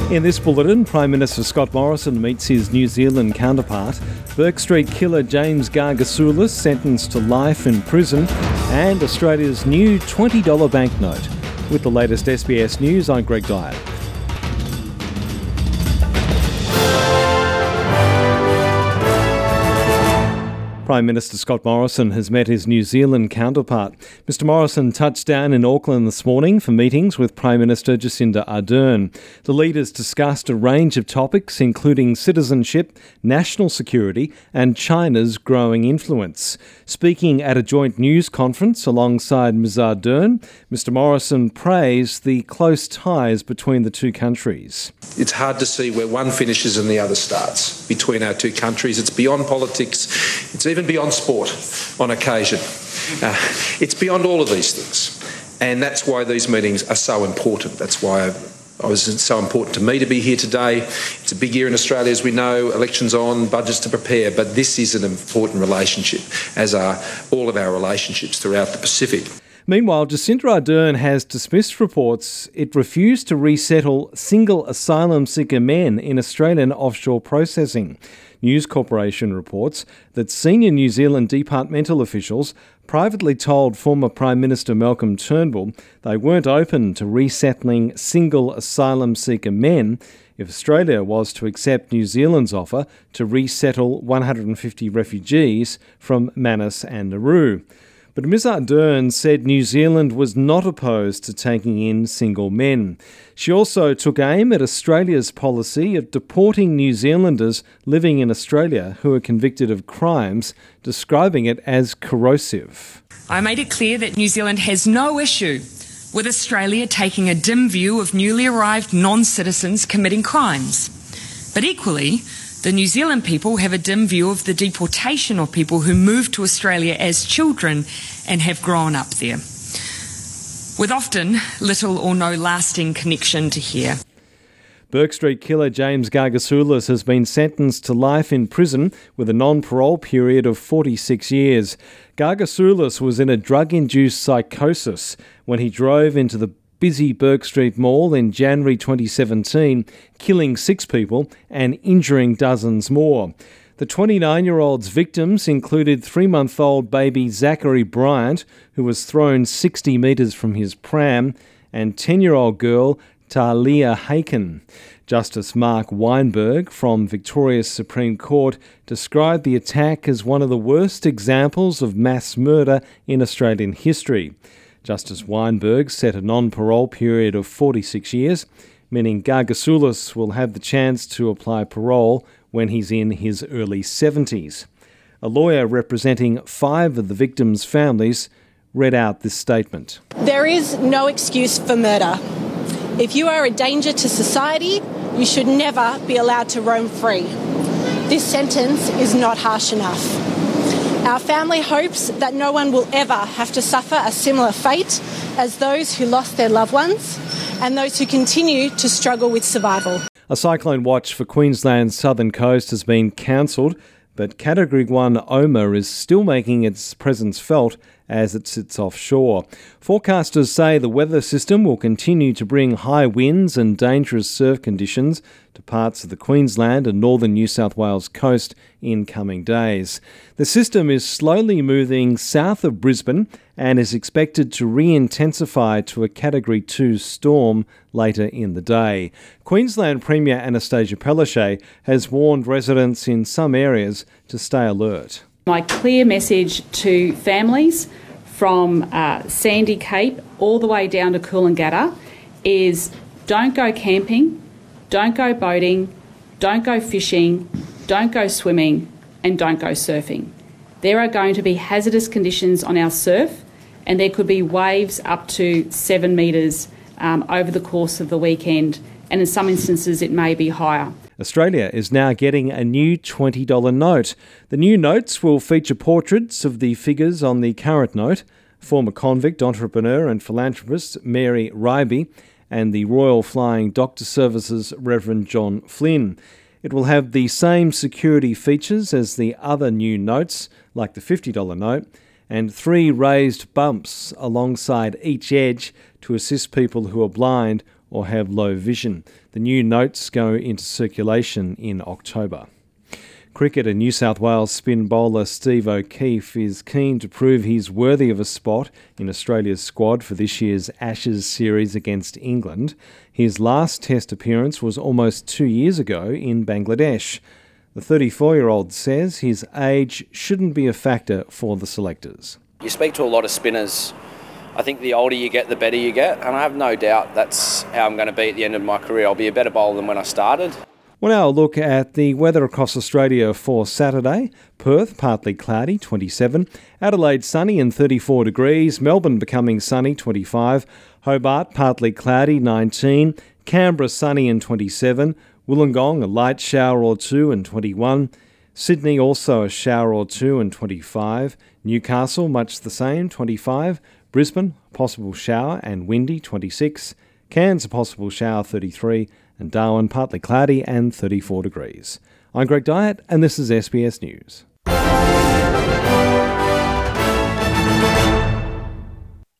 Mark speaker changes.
Speaker 1: In this bulletin, Prime Minister Scott Morrison meets his New Zealand counterpart, Burke Street killer James Gargasoulis sentenced to life in prison, and Australia's new $20 banknote. With the latest SBS News, I'm Greg Dyer. Prime Minister Scott Morrison has met his New Zealand counterpart. Mr Morrison touched down in Auckland this morning for meetings with Prime Minister Jacinda Ardern. The leaders discussed a range of topics, including citizenship, national security and China's growing influence. Speaking at a joint news conference alongside Ms Ardern, Mr Morrison praised the close ties between the two countries.
Speaker 2: It's hard to see where one finishes and the other starts between our two countries. It's beyond politics. It's even beyond sport on occasion. It's beyond all of these things. And that's why these meetings are so important. That's why it was so important to me to be here today. It's a big year in Australia, as we know, elections on, budgets to prepare, but this is an important relationship, as are all of our relationships throughout the Pacific.
Speaker 1: Meanwhile, Jacinda Ardern has dismissed reports it refused to resettle single asylum seeker men in Australian offshore processing. News Corporation reports that senior New Zealand departmental officials privately told former Prime Minister Malcolm Turnbull they weren't open to resettling single asylum seeker men if Australia was to accept New Zealand's offer to resettle 150 refugees from Manus and Nauru. But Ms Ardern said New Zealand was not opposed to taking in single men. She also took aim at Australia's policy of deporting New Zealanders living in Australia who are convicted of crimes, describing it as corrosive.
Speaker 3: I made it clear that New Zealand has no issue with Australia taking a dim view of newly arrived non-citizens committing crimes. But equally, the New Zealand people have a dim view of the deportation of people who moved to Australia as children and have grown up there, with often little or no lasting connection to here.
Speaker 1: Burke Street killer James Gargasoulis has been sentenced to life in prison with a non-parole period of 46 years. Gargasoulis was in a drug-induced psychosis when he drove into the busy Burke Street Mall in January 2017, killing 6 people and injuring dozens more. The 29-year-old's victims included 3-month-old baby Zachary Bryant, who was thrown 60 metres from his pram, and 10-year-old girl Talia Haken. Justice Mark Weinberg from Victoria's Supreme Court described the attack as one of the worst examples of mass murder in Australian history. Justice Weinberg set a non-parole period of 46 years, meaning Gargasoulis will have the chance to apply parole when he's in his early 70s. A lawyer representing 5 of the victims' families read out this statement.
Speaker 4: There is no excuse for murder. If you are a danger to society, you should never be allowed to roam free. This sentence is not harsh enough. Our family hopes that no one will ever have to suffer a similar fate as those who lost their loved ones and those who continue to struggle with survival.
Speaker 1: A cyclone watch for Queensland's southern coast has been cancelled, but Category 1 Oma is still making its presence felt as it sits offshore. Forecasters say the weather system will continue to bring high winds and dangerous surf conditions to parts of the Queensland and northern New South Wales coast in coming days. The system is slowly moving south of Brisbane and is expected to re-intensify to a Category 2 storm later in the day. Queensland Premier Anastasia Palaszczuk has warned residents in some areas to stay alert.
Speaker 5: My clear message to families from Sandy Cape all the way down to Coolangatta is don't go camping, don't go boating, don't go fishing, don't go swimming and don't go surfing. There are going to be hazardous conditions on our surf and there could be waves up to 7 metres over the course of the weekend, and in some instances it may be higher.
Speaker 1: Australia is now getting a new $20 note. The new notes will feature portraits of the figures on the current note, former convict, entrepreneur and philanthropist Mary Ryby, and the Royal Flying Doctor Services Reverend John Flynn. It will have the same security features as the other new notes, like the $50 note, and 3 raised bumps alongside each edge to assist people who are blind or have low vision. The new notes go into circulation in October. Cricketer New South Wales spin bowler Steve O'Keefe is keen to prove he's worthy of a spot in Australia's squad for this year's Ashes series against England. His last Test appearance was almost 2 years ago in Bangladesh. The 34-year-old says his age shouldn't be a factor for the selectors.
Speaker 6: You speak to a lot of spinners. I think the older you get, the better you get, and I have no doubt that's how I'm going to be at the end of my career. I'll be a better bowler than when I started.
Speaker 1: We'll now look at the weather across Australia for Saturday. Perth, partly cloudy, 27. Adelaide, sunny and 34 degrees. Melbourne, becoming sunny, 25. Hobart, partly cloudy, 19. Canberra, sunny and 27. Wollongong, a light shower or two and 21. Sydney, also a shower or two and 25. Newcastle, much the same, 25. Brisbane, possible shower and windy, 26. Cairns, a possible shower, 33. And Darwin, partly cloudy and 34 degrees. I'm Greg Dyett, and this is SBS News.